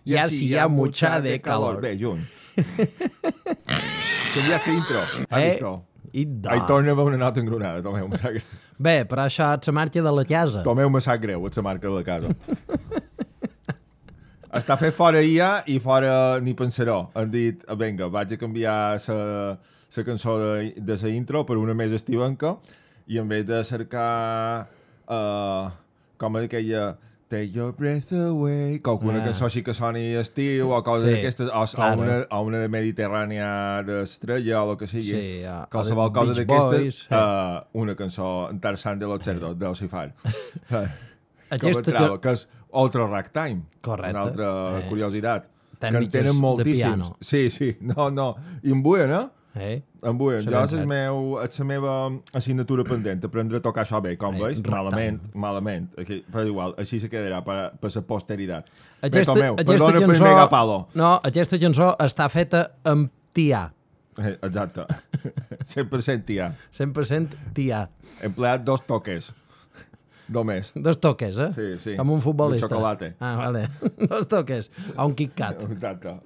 y así ya mucha de calor. Bé, junt. Canviat l'intro. Has visto? I do. Ai, torna-me una nota engronada, Tomeu, me sap greu. Bé, però això és la marca de la casa. Tomeu, me sap greu, és la marca de la casa. Està fet fora IA i fora ni pensarò. Han dit, vinga, vaig a canviar la cançó de la intro per una més estivenca i en vez de cercar com aquella Take your breath away, que alguna cançó així que soni estiu o coses d'aquestes, o una de Mediterrània d'Estrella o el que sigui, qualsevol cosa d'aquestes, una cançó interessant de los cerdos, de Ocifar. Que és Ultra Ragtime, una altra curiositat. Que en tenen moltíssims. Sí, no. I en buien, en buien. Jo és la meva assignatura pendent, aprendre a tocar això bé, com veus? Malament. Però igual, així se quedarà per la posteritat. Bé, Tomeu, perdona per Megapalo. No, aquesta cançó està feta amb tià. Exacte. 100% tià. 100% tià. Empleat 2 toques. Només. 2 toques, Sí. Com un futbolista. De xocolate. Vale. 2 toques. O un Kit Kat. Exacte.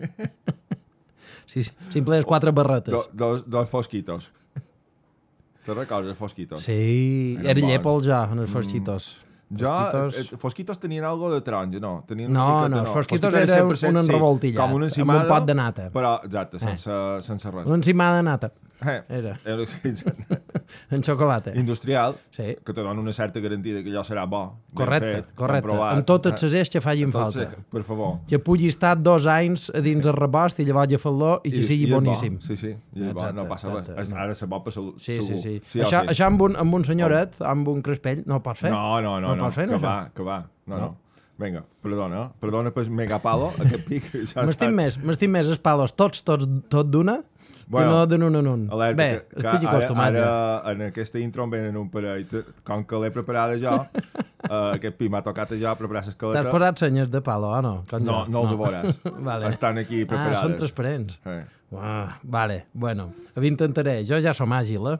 Si emplees 4 barretes. Dos fosquitos. Te recordes, fosquitos? Sí, era llèpol ja, en els fosquitos. Fosquitos tenien algo de taronja, no? No, fosquitos era un revoltillat, com una encimada, amb un pot de nata. Però, exacte, sense res. Una encimada de nata. Era en xocolata. Industrial, que te dona una certa garantia que allò serà bo. Correcte. Amb totes les eix que facin falta. Per favor. Que pugui estar 2 anys a dins el rebost i llavors ja fer-lo i que sigui boníssim. Sí, no passa res. Ha de ser bo per segur. Sí. Això amb un senyoret, amb un crespell, no ho pots fer? No, que va. No. Vinga, perdona per Megapalo, aquest pic. M'estim més els palos tots, tot d'una, que no d'un en un. Bé, estic acostumat ja. Ara, en aquesta intro em venen un parell. Com que l'he preparada jo, aquest pic m'ha tocat a jo preparar l'escaleta. T'has posat senyes de palo, no? No els veuràs. Estan aquí preparades. Són transparents. Vale, bueno, intentaré. Jo ja som àgil,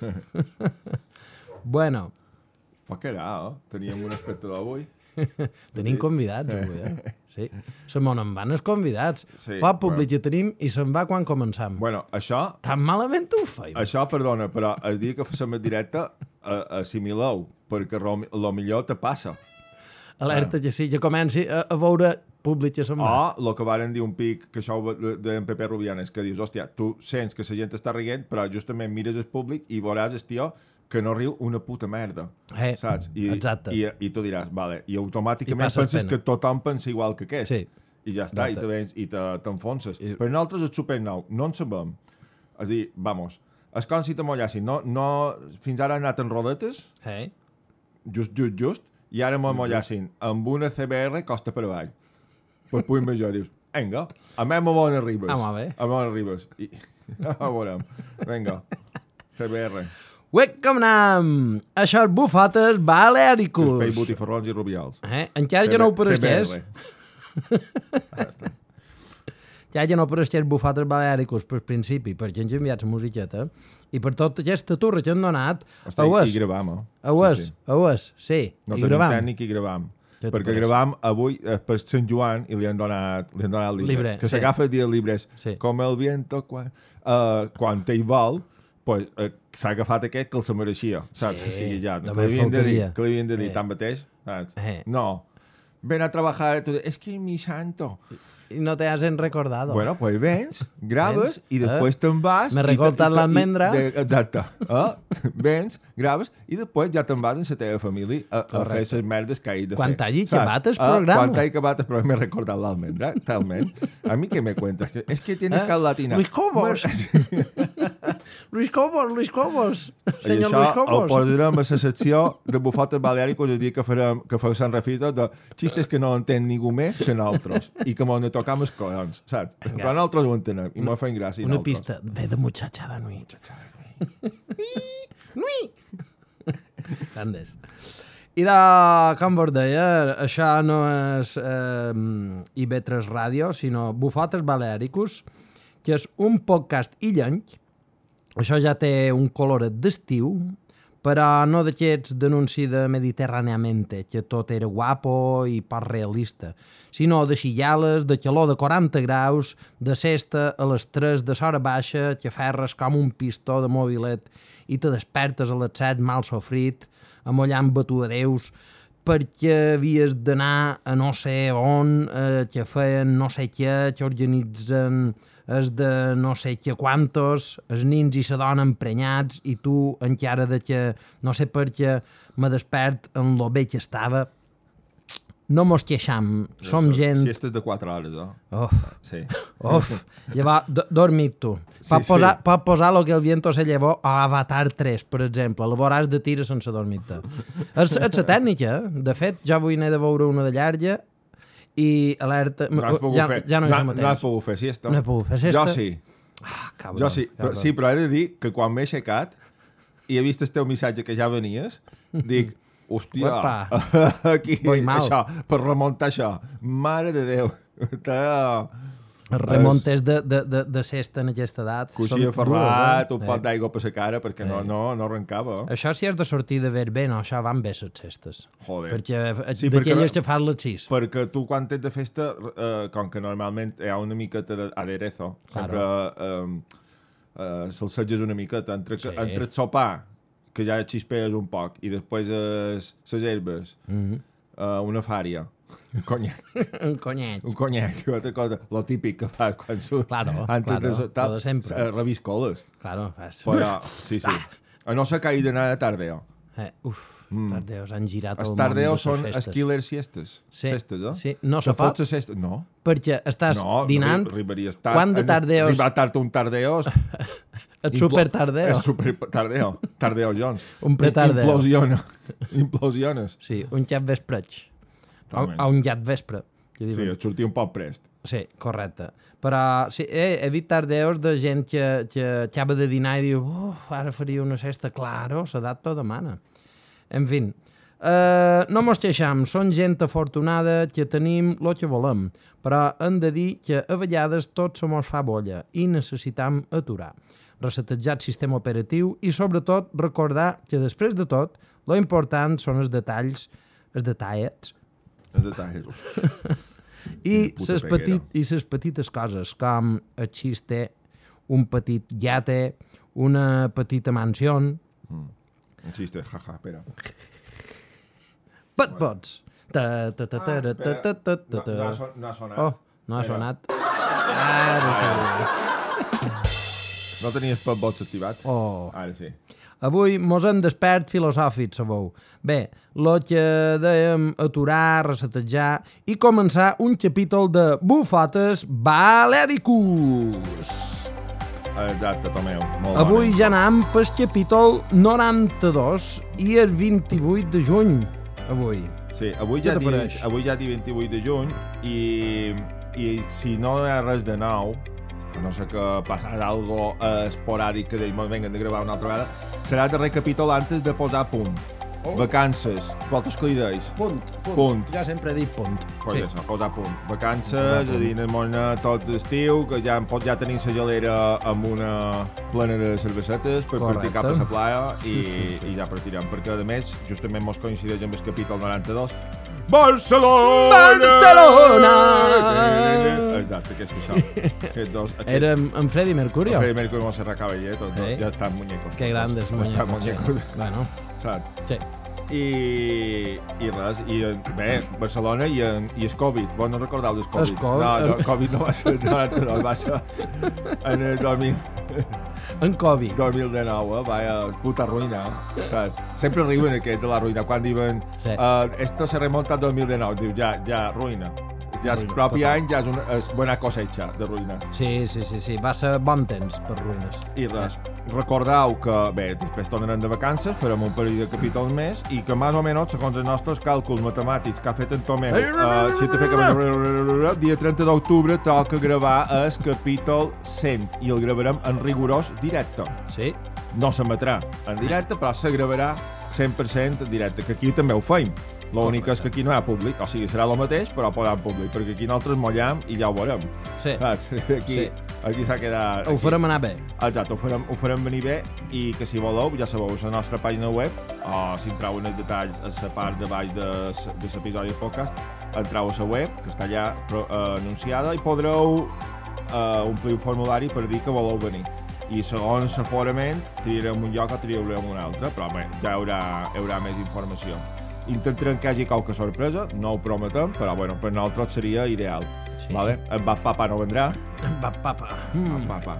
Bueno. Però què era, Teníem un espectador avui. Tenim convidats avui, Sí. Se m'on en van els convidats. Poc públic ja tenim i se'n va quan començam. Bueno, això... Tan malament ho feim. Això, perdona, però el dia que fem el directe, assimileu, perquè lo millor te passa. Alerta que sí, ja comenci a veure públic que se'n va. El que varen dir un pic, que això d'en Pepe Rubianes, que dius, hòstia, tu sents que la gent està rient, però justament mires el públic i veuràs el tio que no riu una puta merda, saps? Exacte. I tu diràs, vale, i automàticament penses que tothom pensa igual que aquest. Sí. I ja està, i te vens i t'enfonses. Però nosaltres és supernou, no en sabem. És a dir, vamos, és com si te mollassin. No, fins ara han anat en rodetes, just, i ara me mollassin amb una CBR costa per avall. Per punt major, dius, vinga, anem a bones ribes. A bones ribes. A veurem. Vinga, CBR. Ué, com anem? Això és Bufates Baleàricos. Espai botifarrons i rubials. Encara ja no ho pareixés. Ja no pareixés Bufates Baleàricos per principi, perquè ens ha enviat la musiqueta, i per tota aquesta turra que han donat... I gravam, sí. No tenim tècnic i gravam. Perquè gravam avui per Sant Joan i li han donat el llibre. Que s'agafa a dir el llibre. Com el viento quan te hi vol, pues, s'ha agafat aquest que el se mereixia, saps? Sí, ja, que li havien de dir tan mateix, saps? No, ven a trabajar, es que mi santo. Y no te has recordado. Bueno, pues vens, grabes i després te'n vas... Me recortas l'almendra. Exacte. Vens, graves i després ja te'n vas amb la teva família a fer les merdes que hagi de fer. Quan t'hagi acabat el programa. Quan t'hagi acabat el programa m'he recordat l'almendra, talment. A mi què me cuentas? Es que tienes cal latina. Luis Cobos. Luis Cobos. Senyor Luis Cobos. I això el posarem a la secció de Bufates Baleàricos el dia que feu Sant Refito de xistes que no entén ningú més que nosaltres i que m'ho tocam els collons, saps? Però nosaltres ho entenem i m'ho feim gràcia. Una pista. Ve de muchachada nui. Nui! Grandes. I de, com vos deia, això no és IB3 Ràdio, sinó Bufates Baleàricos, que és un podcast illenc. Això ja té un coloret d'estiu, però no d'aquests d'anunci de Mediterràneamente, que tot era guapo i poc realista, sinó de xillales, de calor de 40 graus, de sesta a les 3 de l'hora baixa, que ferres com un pistó de mobilet i te despertes a les 7 mal sofrit, amollant batuadeus, perquè havies d'anar a no sé on, que feien no sé què, que organitzen és de no sé què quantos, els nins i la dona emprenyats, i tu encara de que no sé per què me despert en lo bé que estava. No mos queixam, som gent... Siestes de 4 hores, Uf, Sí. uf, llavors, dormit tu. Pot posar Lo que el viento se llevó o Avatar 3, per exemple, la veuràs de tira sense dormir-te. És la tècnica, de fet, jo avui n'he de veure una de llarga i alerta... No has pogut fer. Ja no és el mateix. No has pogut fer siesta. No he pogut fer siesta. Jo sí. Cabron, Jo sí, però he de dir que quan m'he aixecat i he vist el teu missatge que ja venies, dic, hòstia, aquí, això, per remuntar això. Mare de Déu. Remontes de sesta en aquesta edat. Coixí aferrat, un pot d'aigua per la cara, perquè no arrencava. Això si has de sortir de ver bé, no, això van bé les cestes. Joder. Perquè d'aquelles que fan les 6. Perquè tu quan ets de festa, com que normalment hi ha una miqueta d'aderezo, sempre salseges una miqueta, entre el sopar, que ja xispees un poc, i després les herbes, una fària, un conyac. Un conyac. Un conyac, altra cosa, lo típic que fas quan surt. Claro, lo de sempre. Reviscoles. Claro, fas. Però, sí. A no ser que hagi d'anar de tardeo. Tardeos han girat el món. Els tardeos són els killer siestes. Cestes, eh? Sí, no se pot. No. Perquè estàs dinant... Quan de tardeos... Arribar tard un tardeo... El super tardeo. El super tardeo. Tardeo Jones. Un pretardeo. Implosiones. Sí, un xat vespreig. O un llat vespre. Sí, et sortia un poc prest. Sí, correcte. Però sí, he vist tardeos de gent que acaba de dinar i diu ara faria una cesta. Claro, l'edat t'ho demana. En fi, no mos queixam, són gent afortunada que tenim el que volem, però hem de dir que a vegades tot se mos fa bolla i necessitam aturar, resetejar el sistema operatiu i sobretot recordar que després de tot lo important són els detalls, i les petites coses com el xiste, un petit llate, una petita mansió. Un xiste, jaja, espera. Petbots. No ha sonat. Oh, no ha sonat. Ara sí. No tenies petbots activat? Oh. Ara sí. Avui mos hem despert filosòfics, sabeu. Bé, lo que dèiem aturar, resetejar i començar un capítol de Bufotes Baleàricus. Exacte, Tomeu. Molt avui ja anem pel capítol 92 i el 28 de juny. Avui. Sí, avui ja di 28 de juny i si no hi ha res de nou, a no ser que passarà algo esporàdic que d'ells vengan de gravar una altra vegada, serà el darrer capítol antes de posar punt. Vacances, vosaltres que li deis? Punt. Jo sempre he dit punt. Pues sí. Això, posar punt. Vacances, a dir, anem tot d'estiu, que ja tenim la gelera amb una plena de cervesetes per partir cap a la playa i ja partirem, perquè a més, justament mos coincideix amb el capítol 92. Barcelona! Exacte, aquest això. Era amb Freddie Mercury. Freddie Mercury, Montserrat Caballé, ja estan muñecos. Que grandes muñecos. Bueno. Saps? Sí. I res, i bé, Barcelona i el Covid. Vos no recordeu del Covid? No, Covid no va ser va ser en el 2000. En Covid. 2019, vaya puta ruïna, saps? Sempre riuen aquests de la ruïna, quan diuen esto se remonta al 2019, diu ja, ruïna. Ja el propi any ja és bona cosecha de ruïna. Sí, va ser bon temps per ruïnes. I res, recordeu que, bé, després tornarem de vacances, farem un parell de capítols més, i que més o menys, segons els nostres càlculs matemàtics que ha fet en Tomeu, dia 30 d'octubre toca gravar el capítol 100, i el gravarem en rigorós directe. Sí. No s'emetrà en directe, però se gravarà 100% en directe, que aquí també ho feim. L'únic és que aquí no hi ha públic, o sigui, serà el mateix, però posant públic, perquè aquí nosaltres mollam i ja ho veurem. Sí. Saps? Aquí s'ha quedat... Ho farem anar bé. Exacte, ho farem venir bé i que si voleu, ja sabeu, a la nostra pàgina web, o si entreu en els detalls a la part de baix de l'episodi de podcast, entreu a la web, que està allà anunciada, i podreu omplir un formulari per dir que voleu venir. I segons l'aforament, triarem un lloc o triarem un altre, però bé, ja hi haurà més informació. Intentarem que hi hagi qualque sorpresa, no ho prometem, però bueno, per nosaltres seria ideal. Sí. Vale? El Bad Papa no vendrà. El Bad Papa. Bad Papa.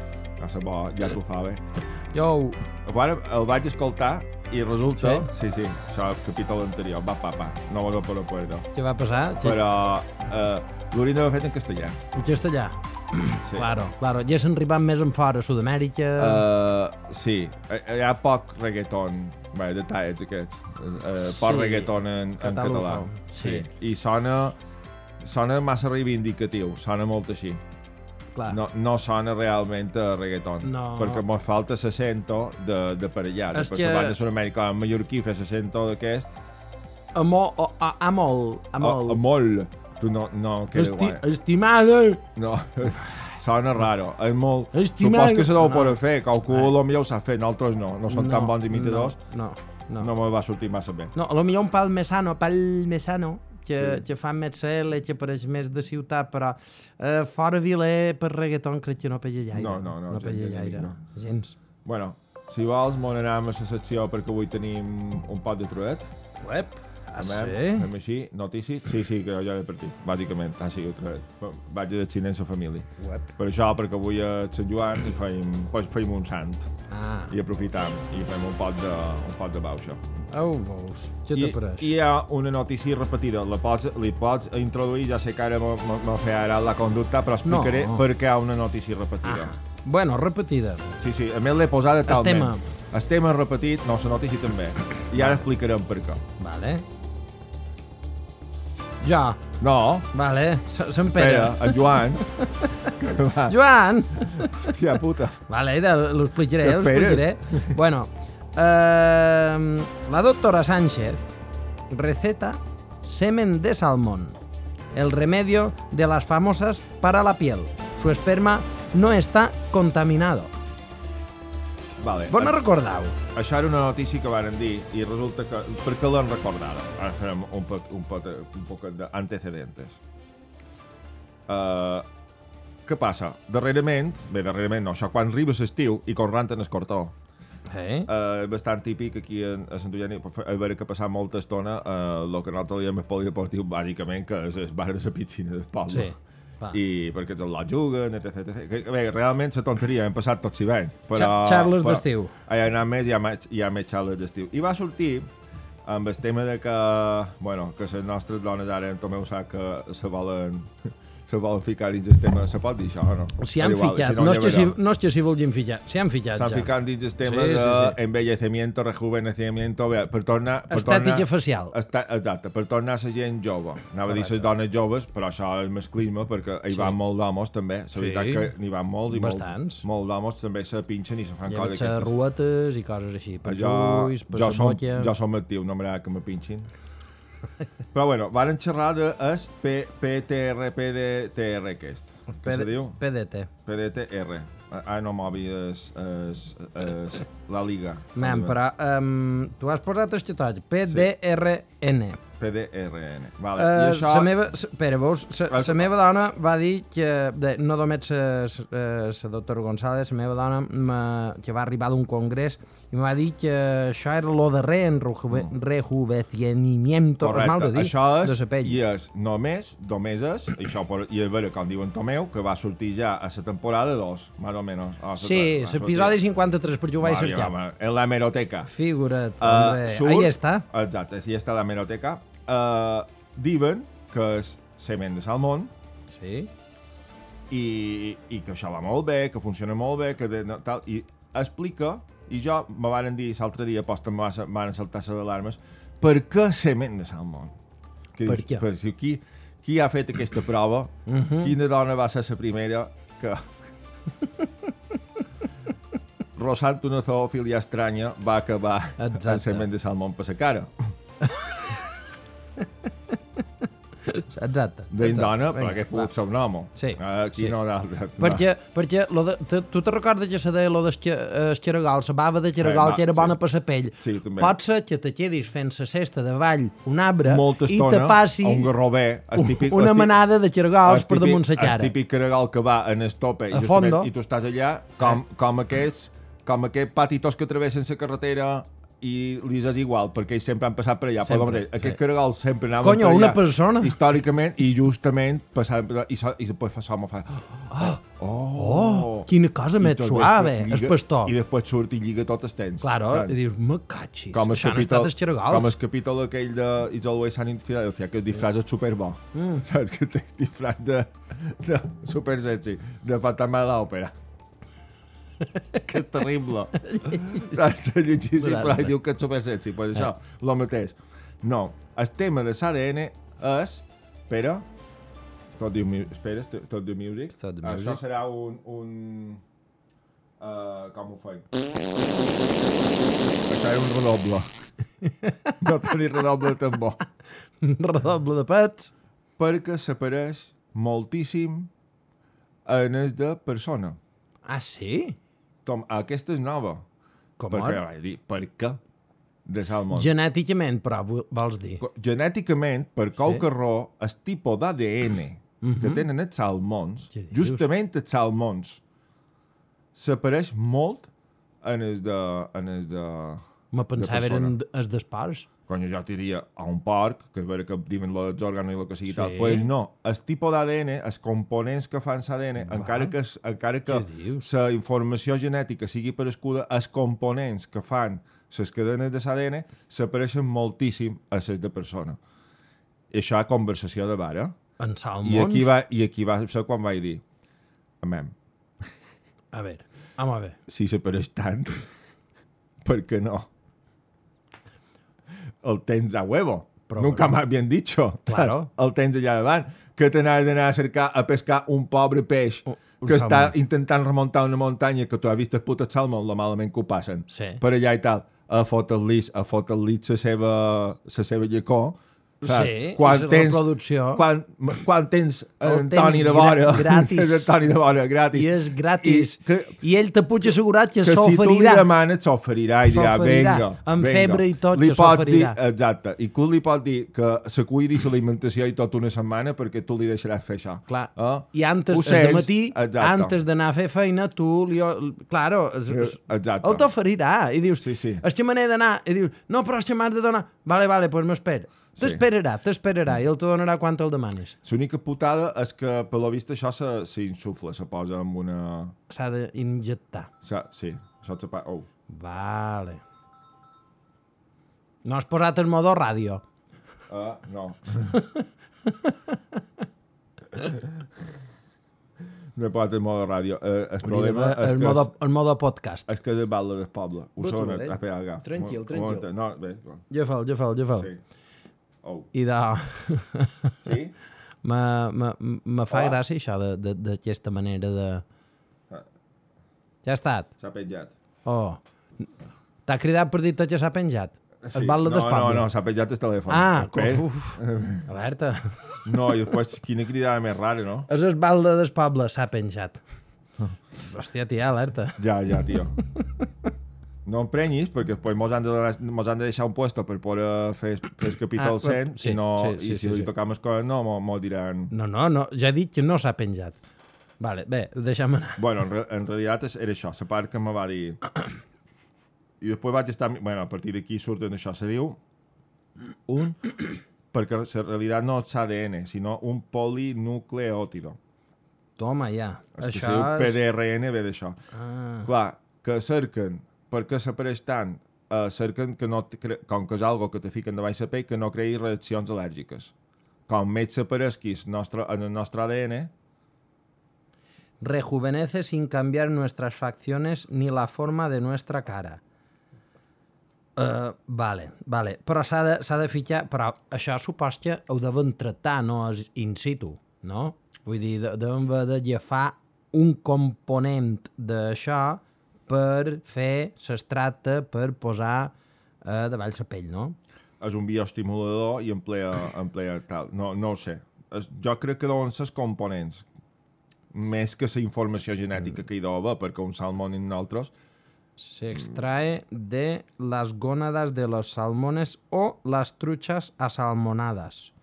Ja t'ho sabes. Jo. Bueno, el vaig escoltar i resulta... Sí, això és el capítol anterior, Bad Papa. No me lo puedo. Què va passar? Però l'hauríem d'haver fet en castellà. En castellà? Sí. Claro. Ja s'han arribat més en fora, a Sud-amèrica... Sí, hi ha poc reggaeton, detalls aquests. Poc reggaeton en català. Sí. I sona massa reivindicatiu, sona molt així. Clar. No sona realment a reggaeton, perquè mos falta l'accento de per allà. Per la banda de Sud-amèrica, en mallorquí fer l'accento d'aquest... A molt. Tu no queda guai. Estimada! No, sona raro. És molt... Estimada! Supos que se deu poder fer, qualcú potser ho sap fer, nosaltres no som tan bons imitadors. No me va sortir massa bé. No, potser un palmesano, que fa més cel, que pareix més de ciutat, però fora viler per reggaeton crec que no pella gaire. No pella gaire, gens. Bueno, si vols, m'anem a la secció perquè avui tenim un pot de truet. Uep. Sí? Fem així, notícies. Sí, que jo he partit, bàsicament. Sí, vaig a decidir en la família. Per això, perquè avui a Sant Joan i feim un sant. I aprofitam i fem un pot de bauxa. Veus, què t'ha pareix? I hi ha una notícia repetida. Li pots introduir, ja sé que ara me feia la conducta, però explicaré per què hi ha una notícia repetida. Bueno, repetida. Sí, a més l'he posada talment. El tema repetit, no, la notícia també. I ara explicarem per què. Vale. Jo. No. Vale, Sant Pere. En Joan. Joan! Hòstia puta. Vale, lo explicaré. Bueno, la doctora Sánchez receta semen de salmón, el remedio de las famosas para la piel. Su esperma no está contaminado. Vale. Vos no recordeu? Això era una notícia que varen dir i resulta que... Per què l'han recordada? Ara farem un poc d'antecedentes. Què passa? Darrerament no, això quan arriba l'estiu i quan renten el cortó. És bastant típic aquí a Sant Eugeni, a veure que passar molta estona el que nosaltres diem és polideportiu, bàsicament, que és el bar de la piscina del poble. Sí. I perquè els lot juguen, etc. Bé, realment la tonteria, hem passat tot l'hivern. Xarles d'estiu. Hi ha anat més, hi ha més xarles d'estiu. I va sortir amb el tema de que les nostres dones ara en Tomeu sap que se volen ficar dins el tema. Se pot dir això o no? S'hi han ficat, no és que s'hi vulguin ficar, s'hi han ficat ja. S'han ficat dins el tema d'envellecimiento, rejuvenecimiento, per tornar... Estètica facial. Exacte, per tornar a la gent jove. Anava a dir les dones joves, però això és masclisme, perquè hi van molts d'homes també. La veritat que n'hi van molts i molts d'homes també se pinxen i se fan coses aquestes. Ruetes i coses així, per ulls, per la boca... Jo som actiu, no m'agrada que me pinxin. Però bueno, varen xerrar de PDTR aquest. Què se diu? PDTR. No mòbil la Liga. Però tu has posat el xatot. PDRN. PDRN. Vale. I això... La meva dona va dir que, no només la doctora González, la meva dona que va arribar d'un congrés i me va dir que això era lo darrer en rejuvenecimiento, és mal de dir, de la pell. I és només és, i a veure, com diuen Tomeu, que va sortir ja a la temporada 2, més o menys. Sí, l'episodi 53, perquè ho vaig cercar. En la hemeroteca. Figura't, ahí està. Exacte, ahí està la hemeroteca. Diuen que és semen de salmón. Sí. I que això va molt bé, que funciona molt bé, que tal, i explica, i jo me van dir l'altre dia, post em van saltar les alarmes, per què semen de salmón? Per què? Qui ha fet aquesta prova? Quina dona va ser la primera que... Rosant una zoofília estranya va acabar el semen de salmón per la cara. Exacte. Dona, però que pogut ser un home. Sí. Aquí no d'altre. Perquè tu te recordes que se deia lo del xaragol, la bava de xaragol, que era bona per la pell. Sí, també. Pot ser que te quedis fent la cesta davall un arbre molta i estona, te passi un garrover, una manada de xaragols per damunt la cara. El típic caragol que va en el tope i tu estàs allà com aquests patitos que travessen la carretera i li és igual, perquè ells sempre han passat per allà. Sempre, Aquests caragols sempre anaven per allà. Una persona. Històricament, i justament passaven per allà, i després fa... Quina cosa més suave, el pastor. I després surt i lliga tot el temps. Claro, i dius, me catxis, això han estat els xaragols. Com el capítol aquell de It's Always Sunny in Philadelphia, que el disfraç és superbo. Saps que té disfraç de super sexy, de fantasma de l'òpera. Que terrible. Saps? Llegíssim, però diu que és super sexy. Pues això, el mateix. No, el tema de l'ADN és... Espera. Tot diu music. Això serà un... com ho faig? Això és un redoble. No tenir redoble tan bo. Redoble de pets. Perquè s'apareix moltíssim en el de persona. Ah, sí? Tom, aquesta és nova. Com perquè vaig dir, per què? De salmon. Genèticament, però, vols dir? Genèticament, per qualque raó, el tipus d'ADN que tenen els salmons, justament els salmons, s'apareix molt en el de me pensava eren els d'espars. Quan jo diria a un porc, que és vera que diuen els òrgans i el que sigui tal, pues no, el tipus d'ADN, els components que fan l'ADN, encara que la informació genètica sigui parescuda, els components que fan les cadenes de l'ADN s'apareixen moltíssim a les de persona. I això és conversació de bar, En salmons? I aquí va ser quan vaig dir, amem. A veure, vamos a ver. Si s'apareix tant, per què no? El tens a huevo. Però nunca me habían dicho. Claro. El tens allà davant. Que t'anaves d'anar a cercar, a pescar un pobre peix que està intentant remuntar una muntanya que tu has vist el puto salmon, lo malament que ho passen. Sí. Per allà i tal. A fotre-li la seva llecó. Sí, quan tens reproducció. Quan tens en Toni de Vora, gratis. Toni de Vora gratis. I és gratis. I ell te puig assegurar que s'oferirà. Que si tu li demanes, s'oferirà i dirà, venga. Amb febre i tot, que s'oferirà. Exacte. I tu li pots dir que se cuidi l'alimentació i tot una setmana perquè tu li deixaràs fer això. Clar. I antes de matí, antes d'anar a fer feina, tu li... Claro, el t'oferirà. I dius, és que me n'he d'anar. I dius, no, però és que m'has de donar. Vale, pues m'espera. T'esperarà i el te donarà quan te'l demanes. L'única putada és que, per lo vist, això s'insufla, se posa amb una... S'ha d'injectar. Sí, això se posa... Oh. Vale. No has posat el modo ràdio? No. No he posat el modo ràdio. El problema és que... El modo podcast. És que és balla del poble. Ho sona. Tranquil. No, bé. Jo fel. Sí. Oh. I de... Sí? Me fa gràcia això d'aquesta manera de... Ja ha estat. S'ha penjat. Oh. T'ha cridat per dir tot que s'ha penjat? Sí. No, s'ha penjat el telèfon. Alerta. No, i després quina cridada més rara, no? És el balde del poble, s'ha penjat. Hòstia, tia, alerta. Ja, tio. No emprenyis, perquè després mos han de deixar un puesto per poder fer el capítol 100 i si li tocam les coses mos diran... No, ja he dit que no s'ha penjat. Vale, bé, deixa'm anar. Bueno, en realitat era això, la part que me va dir... I després vaig estar... Bueno, a partir d'aquí surten això, se diu... Perquè en realitat no és ADN, sinó un polinucleòtido. Toma, ja. És que se diu PDRN, ve d'això. Clar, que cerquen... perquè s'apareix tant, cerquen que no, com que és algo que te fiquen davall la pell, que no creï reaccions al·lèrgiques. Com més s'apareixquis en el nostre ADN... Rejuvenece sin cambiar nuestras facciones ni la forma de nuestra cara. Vale. Però s'ha de ficar... Però això supos que ho deuen tractar, no és in situ, no? Vull dir, deuen haver d'agafar un component d'això per fer l'extracte per posar davall la pell, no? És un bioestimulador i emplea tal. No ho sé. jo crec que deuen ser els components, més que la informació genètica que hi deu haver, perquè un salmón i nosaltres... Se extrae de las gónadas de los salmones o las truchas asalmonadas.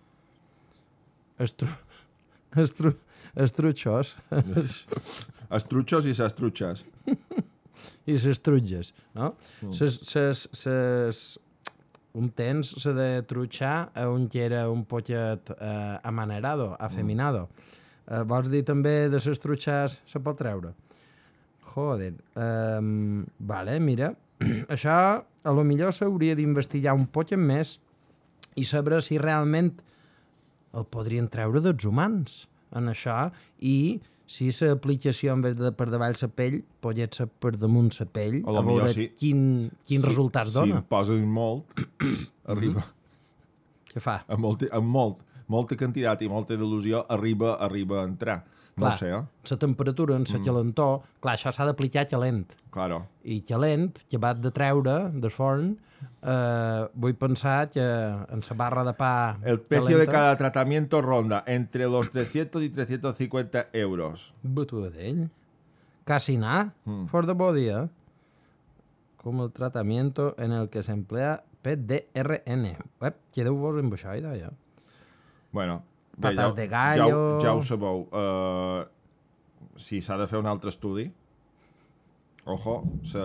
Estruchos. Estruchos i les truches. I les trutges, no? Un temps se de trutxar un que era un poquet amanerado, afeminado. Vols dir també de les trutxes se pot treure? Joder. Vale, mira. Això a lo millor s'hauria d'investigar un poquet més i saber si realment el podrien treure dels humans en això i si l'aplicació en vez de per davall la pell pot ser per damunt la pell a veure quin resultats dona. Si en posen molt, arriba. Què fa? Amb molta quantitat i molta dilució arriba a entrar. No Clar, ho sé, la temperatura en la calentor, clar, això s'ha d'aplicar calent. Claro. I calent, acabat de treure del forn, vull pensar que en la barra de pa El precio de cada tratamiento ronda entre los 300 y 350 euros. Batuda d'ell. Casi nada, for the body, com el tratamiento en el que se emplea PDRN. Quedeu-vos amb això, ja. Bueno, patas de gallo... Ja ho sabeu. Si s'ha de fer un altre estudi, ojo,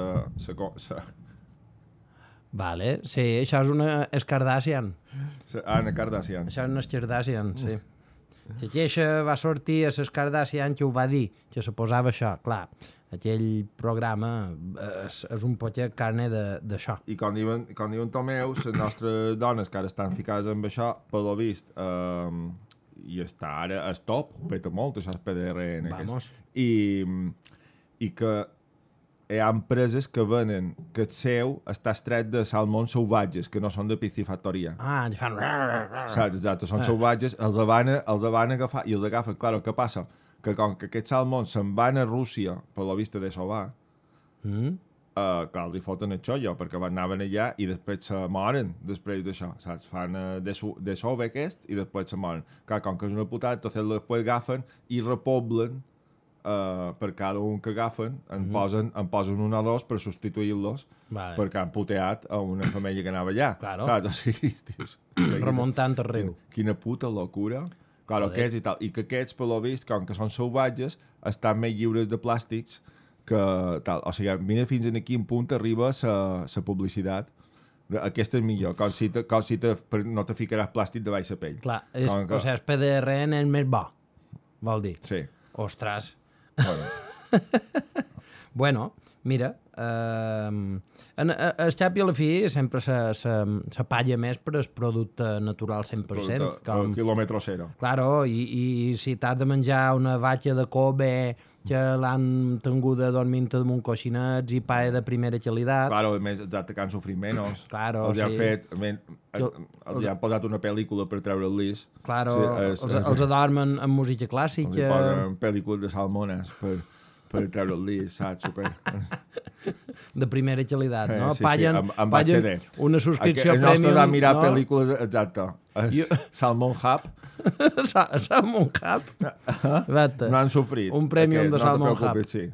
Vale, sí, això és una Kardashian. Ana Kardashian. Això és una Kardashian, sí. La queixa va sortir a les Kardashian que ho va dir, que se posava això. Clar, aquell programa és un poquet carne d'això. I com diuen Tomeu, les nostres dones que ara estan ficades amb això, per lo vist, i està ara al top, peta molt, això és PDRN. Vamos. I que hi ha empreses que venen que el seu està estret de salmons salvatges, que no són de piscifactoria. Ah, ja fan... Saps? Exacte, són salvatges, els van agafar, i els agafen, clar, què passa? Que com que aquests salmons se'n van a Rússia, per la vista de sovar, clar, els hi foten el xollo, perquè anaven allà i després se moren després d'això, saps? Fan de sove aquest i després se moren. Clar, com que és una putada, entonces després agafen i repoblen per cada un que agafen, en posen un o dos per substituir-los, perquè han puteat a una família que anava allà. Claro. Saps? O sigui, tios, remuntant el riu. Quina puta locura. Claro, aquests i tal. I que aquests, per lo vist, com que són salvatges, estan més lliures de plàstics que tal. O sigui, mira fins en quin punt arriba la publicitat. Aquesta és millor, com si no te ficaràs plàstic de baix la pell. Clar, o sigui, el PDRN és més bo, vol dir. Sí. Ostres. Bueno, bueno mira, el xap i a la fi sempre se palla més per el producte natural 100%. Com quilòmetre zero. Claro, i si t'has de menjar una vaca de Kobe que l'han tinguda dormint damunt coixinets i pa de primera qualitat. Claro, a més, exacte, que han sofrit menys. Claro, els sí. Els han posat una pel·lícula per treure-los. Claro, sí, els adormen amb música clàssica. Els posen pel·lícules de salmones per treure-los, saps? Super... De primera qualitat, no? Sí, paguen una subscripció premium. El nostre de mirar no? pel·lícules, exacte. Salmon Hub. Salmon Hub. No han sofrit. Un premium de Salmon Hub. Sí.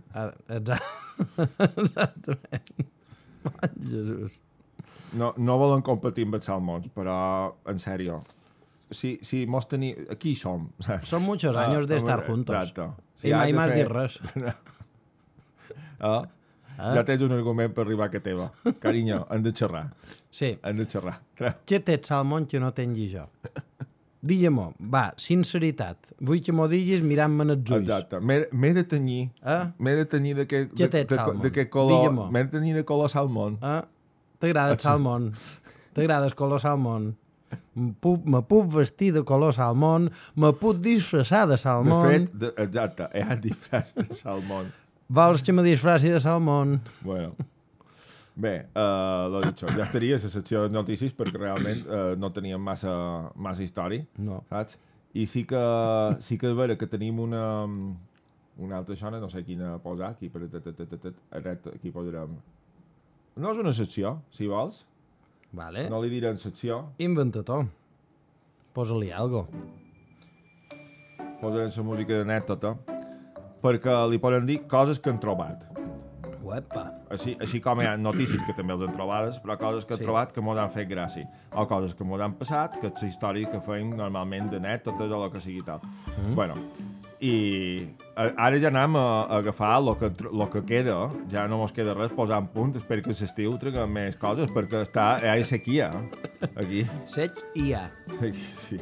Exactament. Jesús. No volen competir amb els salmons, però, en sèrio, si mos tenim... Aquí som. Son muchos años de estar juntos. Exacte. I mai m'has dit res. Ja tens un argument per arribar a que teva. Carinyo, hem de xerrar. Sí. Hem de xerrar. Què té el salmon que no tingui jo? Digue-m'ho, va, sinceritat. Vull que m'ho diguis mirant-me en els ulls. Exacte. M'he de tenyir. M'he de tenyir d'aquest color. M'he de tenyir de color salmon. T'agrada el salmon? T'agrada el color salmon? Me puc vestir de color salmon, me puc disfressar de salmon. De fet, exacte, hi ha disfraç de salmon. Vols que me disfressi de salmon? Bueno. Bé, l'ho dit, ja estaria a la secció de notícies perquè realment no teníem massa història, saps? I sí que és vera que tenim una altra zona, no sé quina posar, aquí, aquí posarem... No és una secció, si vols. Vale. No li direm secció. Inventa-t'ho. Posa-li algo. posarem la música d'anècdota, perquè li poden dir coses que han trobat. Uepa. Així com hi ha notícies que també els han trobades, però coses que han trobat que m'ho han fet gràcia. O coses que m'ho han passat, que és la història que feim normalment d'anècdotes o el que sigui tal. Bueno, i ara ja anem a agafar el que queda, ja no mos queda res, posar en punt, espero que l'estiu traguem més coses, perquè hi ha sequia, aquí. Sec i hi ha. Sí.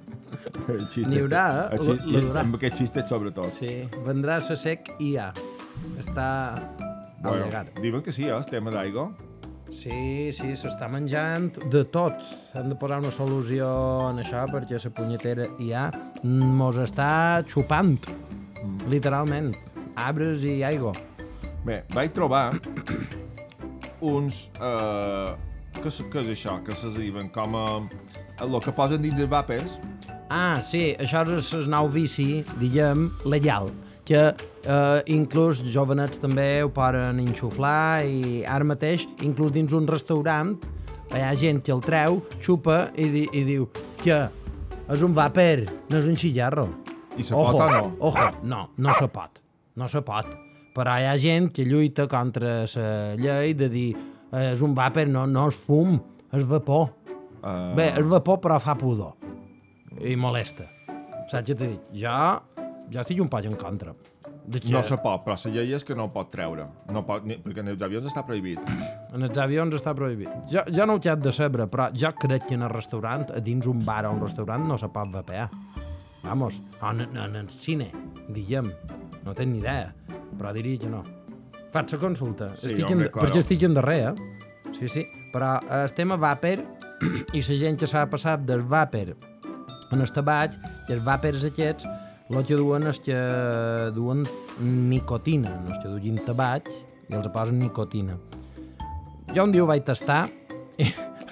N'hi haurà, amb aquest xistet sobretot. Sí, vendrà la sec i hi ha. Està al llegar. Diuen que sí, el tema d'aigua. Sí, s'està menjant de tot. Hem de posar una solució en això perquè la punyetera IA mos està xupant, literalment. Arbres i aigua. Bé, vaig trobar uns... Què és això? Que se diuen com el que posen dins els vapers. Ah, sí, això és el nou vici, diguem, legal, que inclús jovenets també ho poden enxuflar i ara mateix, inclús dins un restaurant, hi ha gent que el treu, xupa i diu que és un vàper, no és un xillarro. I se pot o no? Ojo, no se pot. No se pot. Però hi ha gent que lluita contra la llei de dir és un vàper, no és fum, és vapor. Bé, és vapor però fa pudor. I molesta. Saps què t'he dit? Jo estic un poc en contra. No se pot, però la llei és que no pot treure. No pot, perquè en els avions està prohibit. En els avions està prohibit. Jo no ho he de saber, però jo crec que en el restaurant, dins un bar o un restaurant, no se pot vapear. Vamos, en el cine, diguem. No tenc ni idea, però diria que no. Faig la consulta. Sí, home, claro. Perquè estic en darrere, Sí. Però el tema vàper i la gent que s'ha passat del vàper en el tabac, i els vàpers aquests, el que duen és que duen nicotina, no és que duguin tabac i els posen nicotina. Jo un dia ho vaig tastar i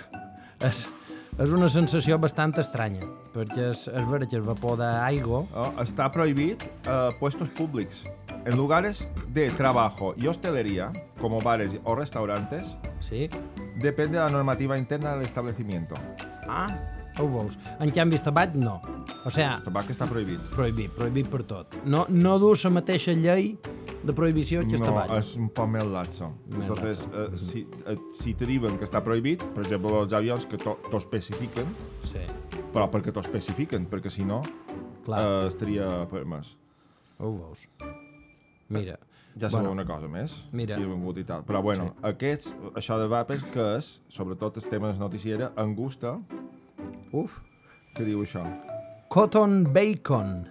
és una sensació bastant estranya, perquè és vera que el vapor d'aigua... Està prohibit a puestos públics, en lugares de trabajo y hostelería, como bares o restaurantes, Sí? depende de la normativa interna del establecimiento. Ah, ho veus. En canvi, el tabac no. O sigui, El tabac està prohibit. prohibit per tot. No du la mateixa llei de prohibició que el tabac. No, és un poc més laxo. Entonces, si te diuen que està prohibit, per exemple, els avions que t'ho especifiquen, Sí. però perquè t'ho especifiquen, perquè si no, Clar. estaria permès. Ho veus. Mira. Ja sabeu una cosa més, Mira. qui ha vingut i tal. Però bueno, això de vapers, que és, sobretot el tema de la noticiera, Angusta, Uf. què diu això? Cotton bacon.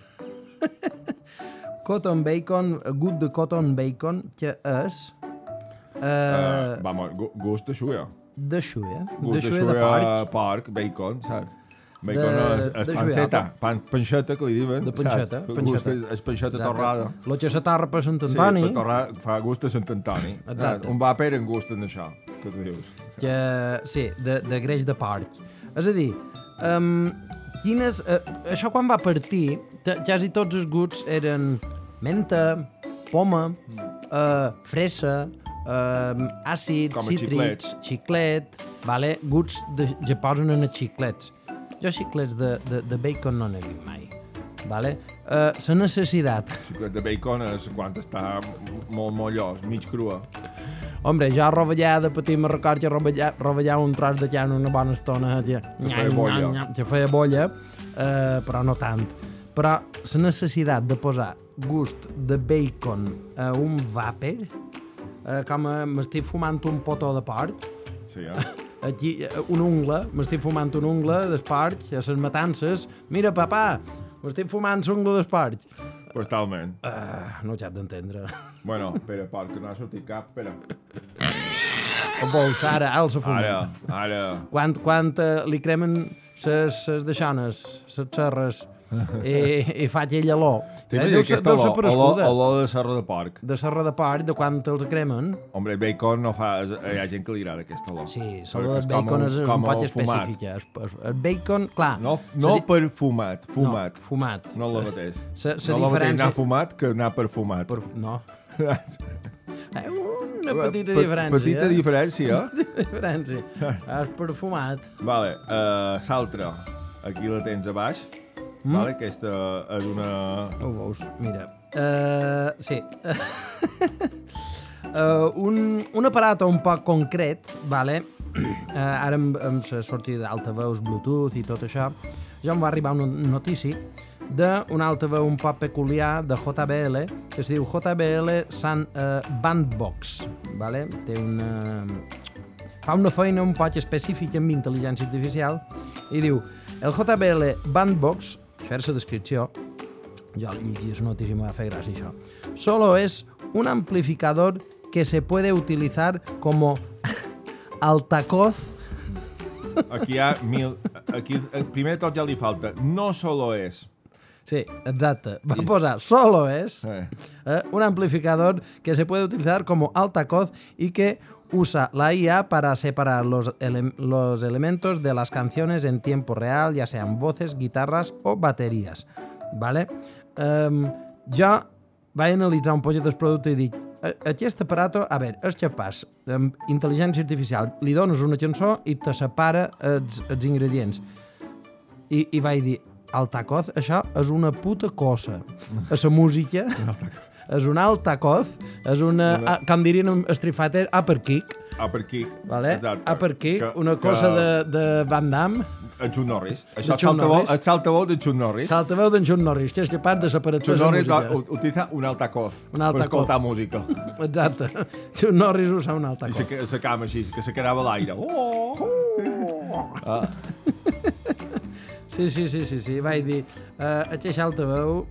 Cotton bacon, gut de cotton bacon, que és... Vamos, gust de xuia. de xuia. Gust de de porc. porc, bacon, saps? Bacon és de panceta, panxeta, que li diuen, De panxeta, saps? panxeta. És panxeta torrada. Lo que se torra per Sant Antoni, Sí, fa gust de Sant Antoni. Exacte. Un vàper en gust en això, que tu dius. que, sí, de greix de porc. És a dir, això quan va partir, quasi tots els gusts eren menta, poma, fresa, àcid, Com a cítrics, xiclet, vale? Gusts que posen en els xiclets. Jo xiclets de bacon no n'he vist mai. Vale? La necessitat. Xiclet de bacon és quan està molt mollós, mig crua. Hombre, jo rovellar de petit me record que rovellar un tros de carn una bona estona que feia bolla, però no tant. Però la necessitat de posar gust de bacon a un vàper, com m'estic fumant un potó de porc, Sí, aquí un ungla, m'estic fumant un ungla d'esporc, a les matances, mira papà, m'estic fumant l'ungla d'esporc. pues talment. No ho haig d'entendre. Bueno, espera, porc, que no ha sortit cap, espera. O vols, ara, alça fum. Ara. Quan li cremen ses deixones, ses serres, i fa aquell olor. T'imagines aquesta olor de serra de porc. De serra de porc, de quan els cremen. Hombre, bacon no fa... Hi ha gent que li agrada aquesta olor. Sí, l'olor del bacon és un poc específica. El bacon, clar... No per fumat. No, fumat. No el mateix. La no el mateix anar fumat que anar perfumat. No. Una petita diferència. Petita diferència. És perfumat. Vale, l'altre, aquí la tens a baix. vale? Aquesta és una... Ho veus, mira. Sí. Un aparato un poc concret, vale? Ara amb la sortida d'altaveus Bluetooth i tot això, ja em va arribar una notícia d'un altaveu un poc peculiar de JBL, que es diu JBL Bandbox, vale? Fa una feina un poc específica amb intel·ligència artificial i diu, el JBL Bandbox, això era la descripció, jo llegia la notícia i me va fer gràcia això, solo es un amplificador que se puede utilizar como altavoz. Aquí hi ha aquí, primer de tot ja li falta. No solo es. Sí, exacte. Va posar solo es un amplificador que se puede utilizar como altavoz y que usa la IA para separar los elementos de las canciones en tiempo real, ya sean voces, guitarras o baterías. ¿Vale? Jo vaig analitzar un poquet el producte i dic, aquest aparato, a veure, és capaç, amb intel·ligència artificial, li dones una cançó i te separa els ingredients. I vaig dir, altavoz, això és una puta cosa. A la música és un altavoz, és una, com dirien en Street Fighter, upper kick. Upper kick, vale? exacte. Upper kick, una cosa de Van Damme. El Chuck Norris. Això és l'altaveu de Chuck Norris. L'altaveu d'en Chuck Norris, que és capaç de separar Chuck la Norris música. utilitza un altavoz Un altavoz. per escoltar música. Exacte. Chuck Norris usa un altavoz. I se cama així, que se quedava a l'aire. Sí. Vaig dir, aquest altaveu...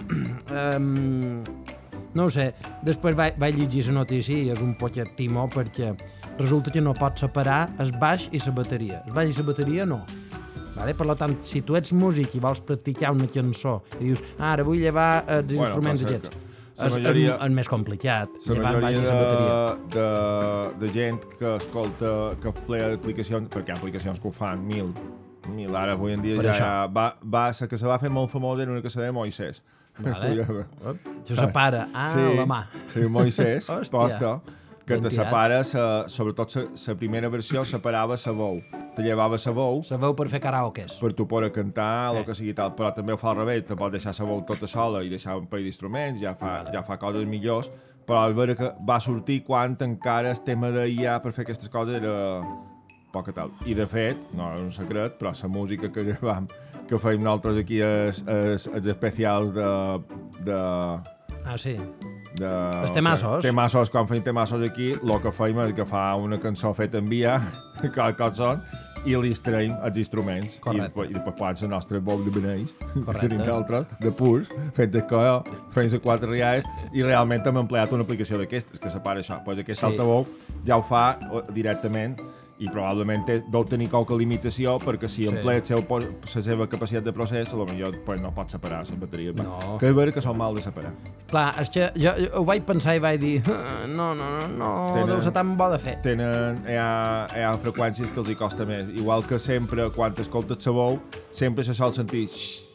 no ho sé. Després vaig llegir la notícia i és un poquet timó perquè resulta que no pots separar el baix i la bateria. El baix i la bateria no. Vale? Per tant, si tu ets músic i vols practicar una cançó i dius, ara vull llevar els instruments aquests, és més complicat llevar el baix i la bateria. De gent que escolta, que emplea aplicacions, perquè hi ha aplicacions que ho fan mil, ara avui en dia per ja la que se va fer molt famosa era una que se deia Moisés. Vale. Jo separa la mà. Sí, Moisés, posta, que te separa, sobretot la primera versió separava la veu. Te llevava la veu. La veu per fer karaokes. Per tu poder cantar, el que sigui tal, però també ho fa al revés, te pot deixar la veu tota sola i deixar un parell d'instruments, ja fa coses millors, però és vera que va sortir quan encara el tema d'IA per fer aquestes coses era poca tal. I de fet, no és un secret, però la música que gravam, que feim nosaltres aquí els especials de... Ah, sí? Els temassos. Temassos, quan feim temassos aquí, el que feim és agafar una cançó feta en via, que són, i li extraïm els instruments. Correcte. I després pots la nostra boc de beneix, que tenim d'altres, de purs, fet de coll, fent-se 4 rialles, i realment hem empleat una aplicació d'aquestes, que separa això. Pues aquest altaveu ja ho fa directament, i probablement deu tenir qualque limitació perquè si emplea la seva capacitat de procés, potser no pot separar la bateria. No. Que és vera que són mal de separar. Clar, és que jo ho vaig pensar i vaig dir no, deu ser tan bo de fer. Hi ha freqüències que els hi costa més. Igual que sempre, quan escoltes la veu, sempre se sol sentir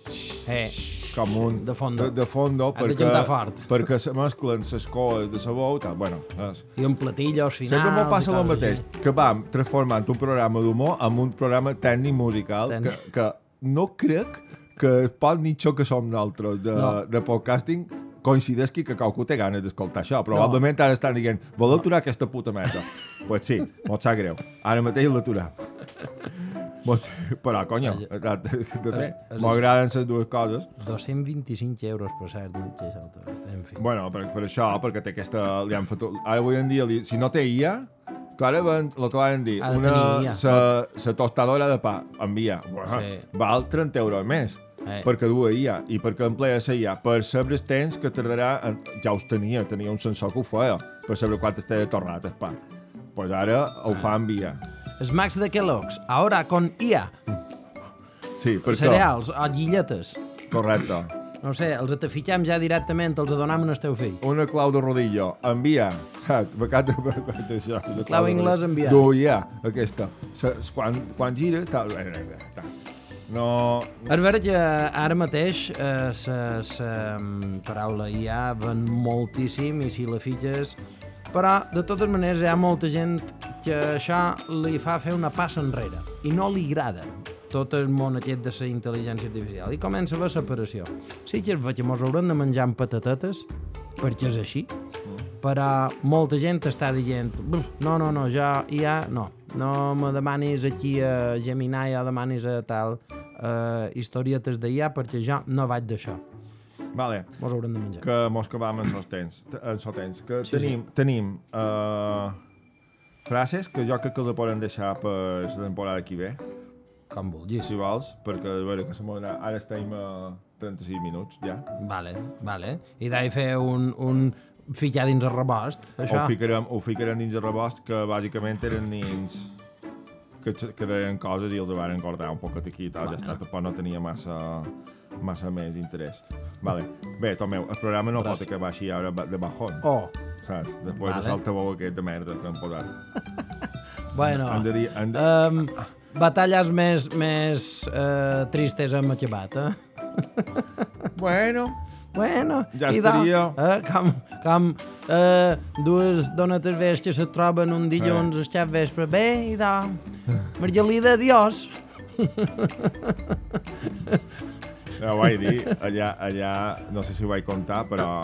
com un de fondo perquè se mesclen les coes de la veu. Bueno, i un platillos finals. Sempre m'ho passa el mateix, que vam transformant un programa d'humor en un programa tècnic musical que no crec que el poc nitxo que som nosaltres de podcasting coincideixi que qualcú té ganes d'escoltar això. Probablement ara estan dient, voleu aturar aquesta puta merda? Pues sí, molt sap greu. Ara mateix l'aturam. Però, conyo, de fet, m'agraden les dues coses. 225 euros, per cert, en fi. Bueno, per això, perquè té aquesta... Ara avui en dia, si no té IA, ara el que van dir, la tostadora de pa amb IA, val 30 euros més, perquè du IA, i perquè emplea la IA, per saber els temps que tardarà, ja us tenia un sensor que ho feia, per saber quan està tornat el pa. Pues ara ho fa amb IA. Els Max de Kellogg's, ara con IA. Sí, perquè... Cereals o guilletes. Correcte. No sé, els atafiquem ja directament, els donam al teu fill. Una clau de rodillo, envia, saps? Això. Clau anglès, enviar. Duia, aquesta. Quan gira, no... És vera que ara mateix la paraula IA ven moltíssim i si la fitxes... Però, de totes maneres, hi ha molta gent que això li fa fer una passa enrere i no li agrada. tot el món aquest de la intel·ligència artificial i comença a haver separació. Sí que és ver que mos haurem de menjar amb patatetes, perquè és així, però molta gent està dient no, ja no me demanis aquí a Gemini o demanis a tal historietes d'IA perquè jo no vaig d'això. Vale. Mos haurem de menjar. Que mos acabam en sos temps. Que tenim frases que jo crec que les podem deixar per la temporada que ve, Com vulguis. si vols, perquè a veure que ara estem a 36 minuts ja. Vale. I d'ahir fer un ficar dins el rebost, això. Ho ficarem dins el rebost, que bàsicament eren nins que deien coses i els van cortar un poquet aquí i tal, ja està, tampoc no tenia massa més interès. Vale. Bé, Tomeu, el programa no pot acabar així ara de bajón, saps? Després de saltabou aquest de merda que hem posat. Bueno, batalles més tristes hem acabat, Bueno, ja estaria. Com dues donetes vells que se troben un dilluns al xat vespre. Bé, Margelida, adiós. Ja ho vaig dir, allà no sé si ho vaig contar, però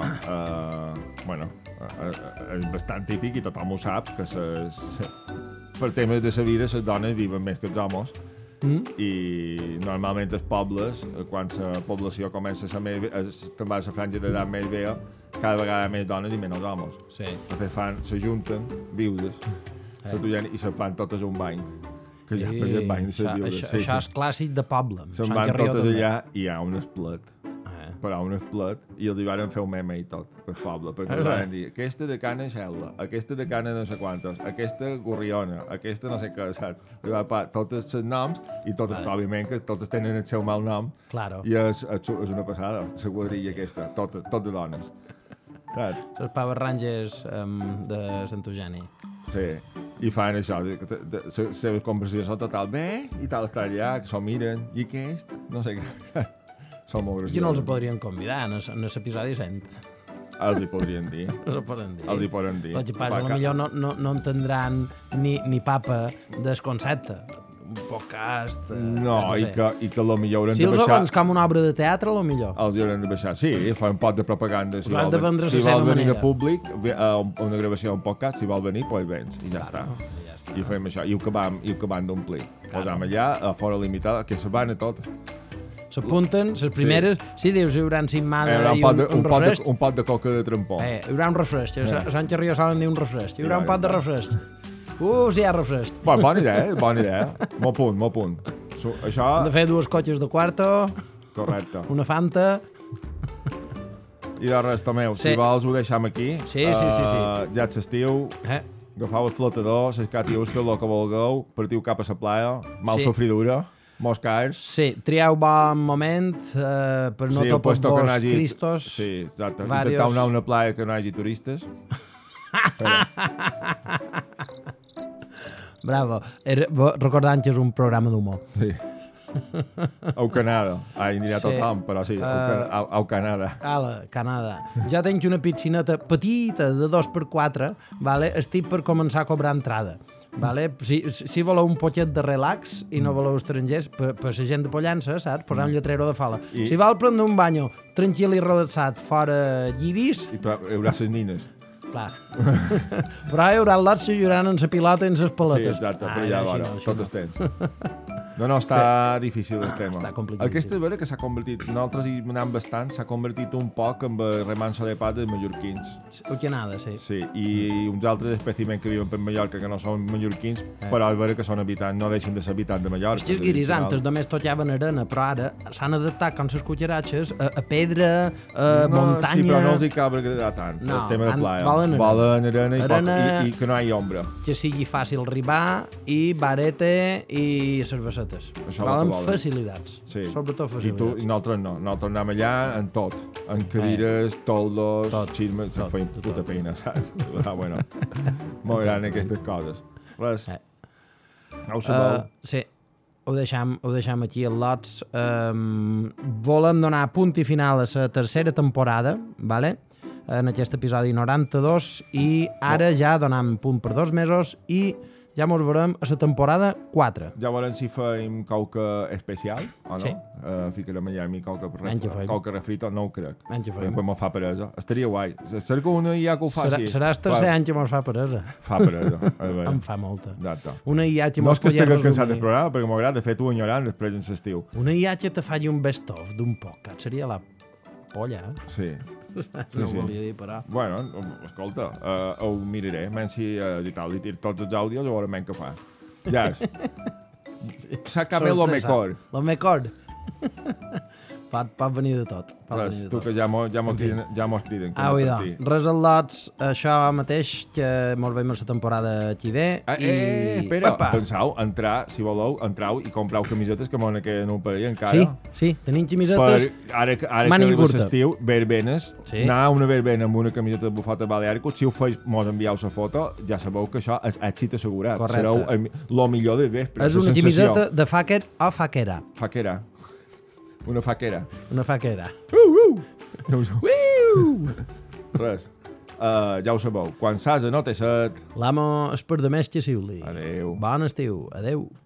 és bastant típic i tothom ho sap, que per temes de la vida les dones viuen més que els homes i normalment els pobles, quan la població comença a ser la franja d'edat més vella, cada vegada més dones i menys homes. Sí. S'ajunten viudes i se'n fan totes un bany. Que ja per el bany de les viudes. Això és clàssic de poble. Se'n van totes allà i hi ha un esplet. Però un esplet, i els hi van fer un meme i tot, pel poble, perquè els van dir, aquesta de cana xella, aquesta de cana no sé quantes, aquesta gorriona, aquesta no sé què, saps? Totes els noms, i totes, òbviament, que totes tenen el seu mal nom, i és una passada, la quadrilla aquesta, totes dones. Les Power Rangers de Sant Eugeni. Sí, i fan això, la conversació total, bé, i tal, està allà, que s'ho miren, i aquest, no sé què. Són molt graciosos. Jo no els podrien convidar en l'episodi 100. Els hi podrien dir. Els hi poden dir. El que passa, potser no entendran ni papa del concepte. Un podcast... No, i que lo millor haurem de baixar... Si els abans com una obra de teatre, lo millor. Els hi haurem de baixar, sí, fa un pot de propaganda. Si vol venir de públic, a una gravació, a un podcast, si vol venir, doncs vens, i ja està. I fem això, i ho acabam d'omplir. Posam allà, a fora limitada, que se van a tot. S'apunten, les primeres, si dius, hi haurà encimada i un refresc. Un pot de coca de trampó. Hi haurà un refresc, a Sant Xerrió solen dir un refresc. Hi haurà un pot de refresc. Si hi ha refresc. Bona idea. M'ho punt. Això... Hem de fer 2 cotxes de quarto. Correcte. Una Fanta. I de res, Tomeu, si vols ho deixam aquí. Sí. Ja és estiu. Agafau el flotador, les catius, el que vulgueu, partiu cap a la playa, mal sofridura. Molts cars. Sí, trieu bon moment per no topar vos cristos. Sí, exacte. Intentar anar a una playa que no hi hagi turistes. Bravo. Recordant que és un programa d'humor. Sí. Au Canadà. Anirà tothom, però sí, au Canadà. Canadà. Jo tenc una piscineta petita de 2x4, estic per començar a cobrar entrada. Vale? Si voleu un poquet de relax i no voleu estrangers, per la gent de Pollença, saps? Posar un lletrero de fala. Si vol prendre un banyo tranquil i relaxat fora lliris... I hi haurà les nines. Clar. Però hi haurà lots que lloran en la pilota i en les paletes. Sí, exacte, però ja d'hora, tot el temps. No, està difícil el tema. Està complicat. Aquesta vera que s'ha convertit, nosaltres hi anem bastant, s'ha convertit un poc en el remanso de pat de mallorquins. El que nada, sí. Sí, i uns altres espècimens que viuen per Mallorca que no són mallorquins, però és vera que són habitants, no deixen de ser habitants de Mallorca. Els guiris antes només tocaven arena, però ara s'han adaptat com les cucharatxes a pedra, a muntanya... Sí, però no els hi cal agradar tant, el tema de playa. Volen arena i que no hi hagi ombra. Que sigui fàcil arribar i barete i cervesetes. Volen facilitats. Sí. Sobretot facilitats. I nosaltres no. Nosaltres anem allà en tot. En cadires, toldos, xismes, feim puta feina, saps? Bueno, molt gran aquestes coses. Res. No ho sabeu. Sí. Ho deixam aquí al Lots. Volem donar punt i final a la tercera temporada, vale? En aquest episodi 92, i ara ja donem punt per 2 mesos i ja mos veurem a la temporada 4. Ja veurem si feim qualque especial, o no? Sí. Ficarem allà a mi Menys feim. qualque refrito, no ho crec. Menys feim. Després me fa peresa. Estaria guai. Cerca una IA que ho faci. Serà el tercer any que mos fa peresa. Fa peresa. Em fa molta. Exacte. Una IA que No mos és que estigui podria cansat del resumir. programa, perquè m'agrada fer tu enyorant després en l'estiu. Una IA que te faci un best-of d'un podcast seria la polla, eh? Sí. No sí. ho volia dir, però... Bueno, escolta, ho miraré, menys si i tal, li tiro tots els àudios, llavors menys que fa. Ja és. Sácame lo mejor. Lo mejor. Pot venir de tot. Res, tu que ja mos criden. Res al lots, això mateix, que mos veiem la temporada que ve. Espera, pensau, si voleu, entrau i comprau camisetes que m'on queden un parell encara. Sí, tenim camisetes. Ara que arriba l'estiu, verbenes, anar a una verbena amb una camiseta de bufota baleàrica, si ho feis, mos envieu la foto, ja sabeu que això és èxit assegurat. Correcte. Sereu lo millor del vespre. És una camiseta de faquer o faquera. Faquera. Una faquera. Una faquera. Res. Ja ho sabeu. Quan s'has no té set. L'amo és per de més que siuli. Adéu. Bon estiu. Adéu.